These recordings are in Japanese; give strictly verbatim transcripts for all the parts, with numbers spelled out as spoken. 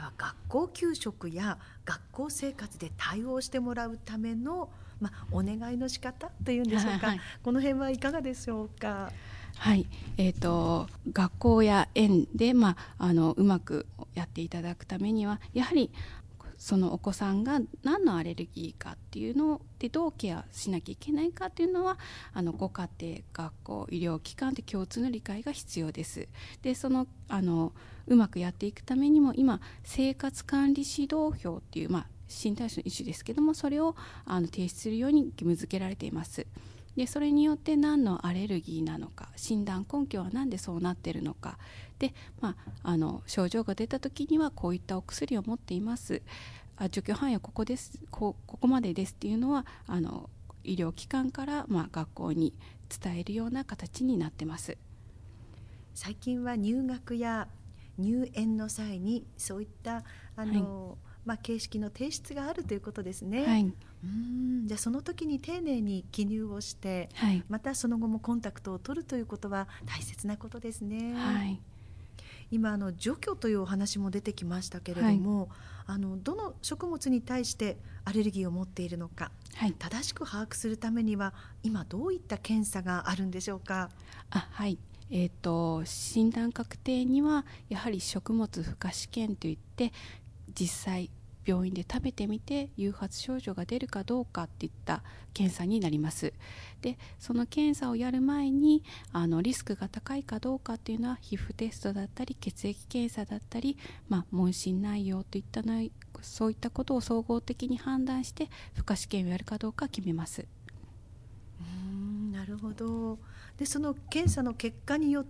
は学校給食や学校生活で対応してもらうための、まあ、お願いの仕方というんでしょうか、はい、この辺はいかがでしょうか。 はい、えーと、学校や園で、まあ、あのうまくやっていただくためにはやはりそのお子さんが何のアレルギーかっていうのでどうケアしなきゃいけないかっていうのはあのご家庭、学校、医療機関で共通の理解が必要です。でそのあのうまくやっていくためにも今生活管理指導表っていう、まあ、身体種の一種ですけどもそれをあの提出するように義務付けられています。でそれによって何のアレルギーなのか、診断根拠は何でそうなっているのかで、まあ、あの症状が出た時にはこういったお薬を持っています、あ除去範囲はここです、こここまでですっていうのはあの医療機関から、まあ、学校に伝えるような形になってます。 最近は入学や入園の際にそういったあの、はいまあ、形式の提出があるということですね。 はい、 うーんじゃあその時に丁寧に記入をして、 はい、 またその後もコンタクトを取るということは大切なことですね。 はい、 今あの除去というお話も出てきましたけれども、はい、あのどの食物に対してアレルギーを持っているのか、はい、正しく把握するためには今どういった検査があるんでしょうか。 あはいえーと、診断確定にはやはり食物負荷試験といって実際病院で食べてみて誘発症状が出るかどうかっていった検査になります。でその検査をやる前にあのリスクが高いかどうかっていうのは皮膚テストだったり血液検査だったり、まあ、問診内容といった内そういったことを総合的に判断して負荷試験をやるかどうか決めます。 うーんなるほど。でその検査の結果によって、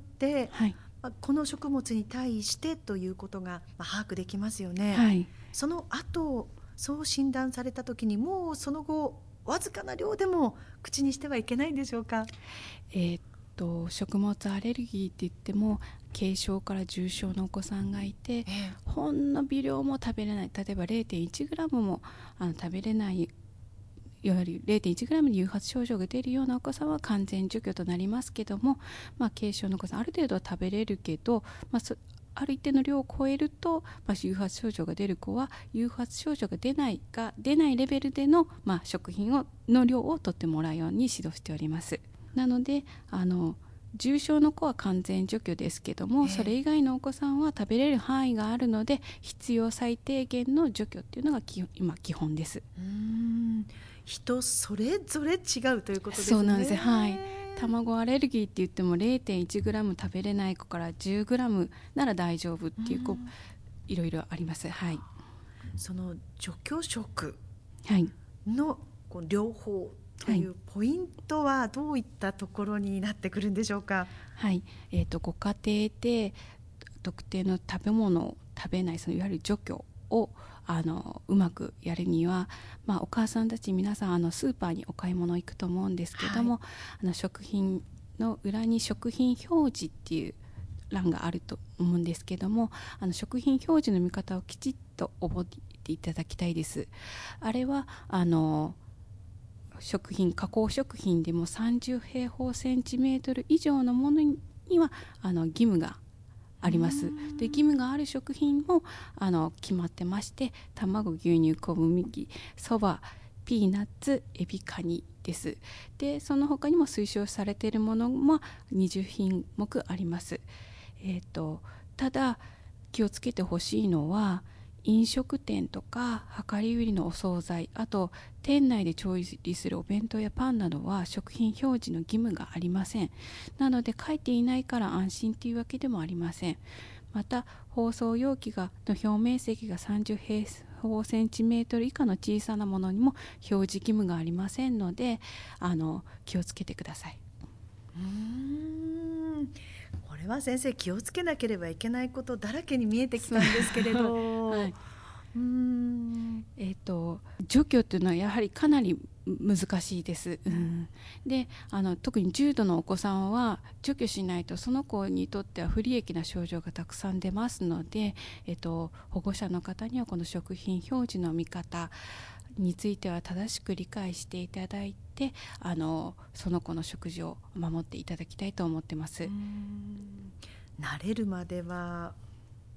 はいまあ、この食物に対してということが、まあ、把握できますよね。 はい、 その後そう診断された時にもうその後わずかな量でも口にしてはいけないんでしょうか。 えー、っと食物アレルギーって言っても軽症から重症のお子さんがいて、ええ、ほんの微量も食べれない、例えば れいてんいちグラム もあの食べれないやはり れいてんいちグラム で誘発症状が出るようなお子さんは完全除去となりますけども、まあ、軽症のお子さんある程度は食べれるけど、まあ、そある一定の量を超えると、まあ、誘発症状が出る子は誘発症状が出ないか出ないレベルでの、まあ、食品をの量を取ってもらうように指導しております。なのであの重症の子は完全除去ですけども、それ以外のお子さんは食べれる範囲があるので必要最低限の除去っていうのが今基本です。 うーん人それぞれ違うということですね。 そうなんです、はい、卵アレルギーって言っても れいてんいちグラム 食べれない子から じゅうグラム なら大丈夫っていう子いろいろあります。はい、 その除去食はいのこう両方というポイントはどういったところになってくるんでしょうか。 はい、えーと、ご家庭で特定の食べ物を食べないそのいわゆる除去をあのうまくやるには、まあ、お母さんたち皆さんあのスーパーにお買い物行くと思うんですけども、はい、あの食品の裏に食品表示っていう欄があると思うんですけども、あの食品表示の見方をきちっと覚えていただきたいです。あれはあの食品加工食品でもさんじゅうへいほうセンチメートル以上のものにはあの義務があります。で義務がある食品もあの決まってまして、卵、牛乳、小麦、そば、ピーナッツ、エビ、カニです。でその他にも推奨されているものもにじゅうひんもくあります。えーと、ただ気をつけてほしいのは飲食店とか量り売りのお惣菜、あと店内で調理するお弁当やパンなどは食品表示の義務がありません。なので書いていないから安心というわけでもありません。また包装容器がの表面積がさんじゅうへいほうセンチメートル以下の小さなものにも表示義務がありませんので、あの気をつけてください。 うーんこれは先生気をつけなければいけないことだらけに見えてきたんですけれど、はい、うーんえーと、除去というのはやはりかなり難しいです、うん、であの特に重度のお子さんは除去しないとその子にとっては不利益な症状がたくさん出ますので、えーと、保護者の方にはこの食品表示の見方については正しく理解していただいて、あのその子の食事を守っていただきたいと思ってます。 うーん慣れるまでは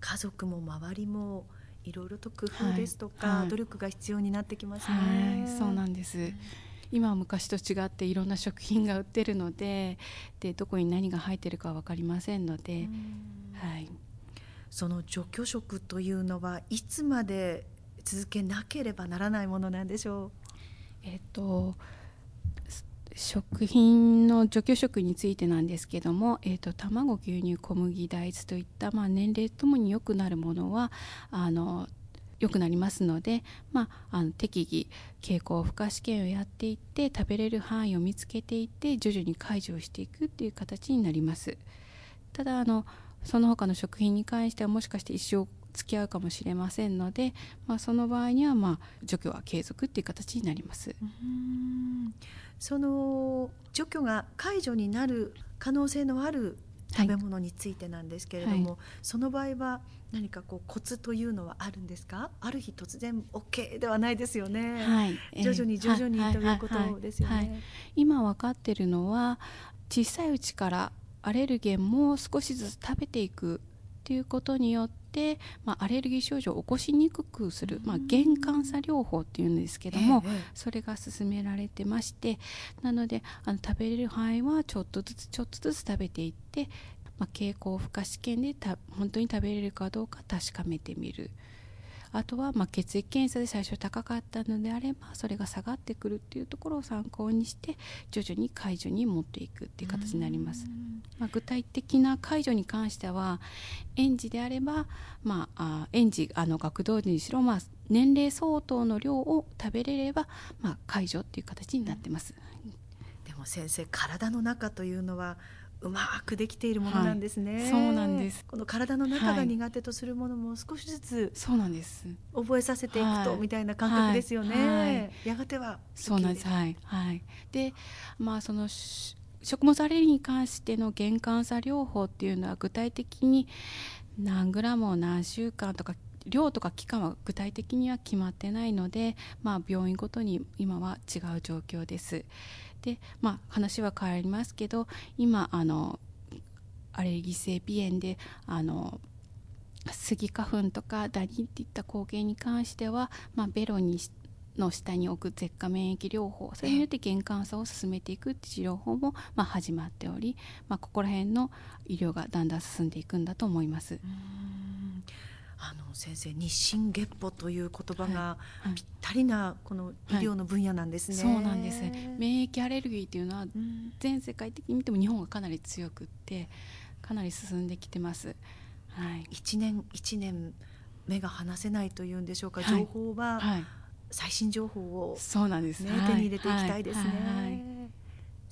家族も周りもいろいろと工夫ですとか、 はいはい、 努力が必要になってきますね。 はい、そうなんです、うん、今は昔と違っていろんな食品が売ってるので、でどこに何が入ってるか分かりませんので、はい、 その除去食というのはいつまで続けなければならないものなんでしょう。 えっと食品の除去食についてなんですけども、えー、と卵、牛乳、小麦、大豆といった、まあ、年齢ともに良くなるものはあの良くなりますので、まあ、あの適宜経口負荷試験をやっていって食べれる範囲を見つけていって徐々に解除をしていくっていう形になります。ただあのその他の食品に関してはもしかして一生付き合うかもしれませんので、まあ、その場合にはまあ除去は継続っていう形になります。 うーん、その除去が解除になる可能性のある食べ物についてなんですけれども、はい、その場合は何かこうコツというのはあるんですか？ある日突然 OK ではないですよね、はい、徐々に徐々に、えー、ということですよね、はいはいはい、 今分かっているのは小さいうちからアレルゲンも少しずつ食べていくということによって、まあ、アレルギー症状を起こしにくくする、まあ、原監査療法っていうんですけども、ええ、それが進められてまして、なのであの食べれる範囲はちょっとずつちょっとずつ食べていって、まあ、経口負荷試験でた本当に食べれるかどうか確かめてみる。あとはまあ血液検査で最初高かったのであればそれが下がってくるっていうところを参考にして徐々に解除に持っていくっていう形になります。まあ、具体的な解除に関しては園児であれば、まあ、あ園児あの学童児にしろ、まあ、年齢相当の量を食べれれば、まあ、解除っていう形になってます。 でも先生、体の中というのはうまくできているものなんですね、はい、 そうなんです。 この体の中が苦手とするものも少しずつそうなんです覚えさせていくと、はい、みたいな感覚ですよね、はいはい、やがてはそうなんです、はいはい、で、まあ、その食物アレルギーに関しての原監査療法っていうのは具体的に何グラムを何週間とか量とか期間は具体的には決まってないので、まあ、病院ごとに今は違う状況です。で、まあ、話は変わりますけど今あのアレルギー性鼻炎であのスギ花粉とかダニっていった抗原に関しては、まあ、ベロにの下に置く舌下免疫療法、それによって原監査を進めていくって治療法もまあ始まっており、まあ、ここら辺の医療がだんだん進んでいくんだと思います。うーん、あの先生、日進月歩という言葉がぴったりなこの医療の分野なんですね、 はいはい、そうなんです。免疫アレルギーというのは全世界的に見ても日本がかなり強くってかなり進んできてます。はい、 一年一年目が離せないというんでしょうか、はい、情報は、はい、最新情報を、ね、 そうなんです、 手に入れていきたいですね、はいはいはい。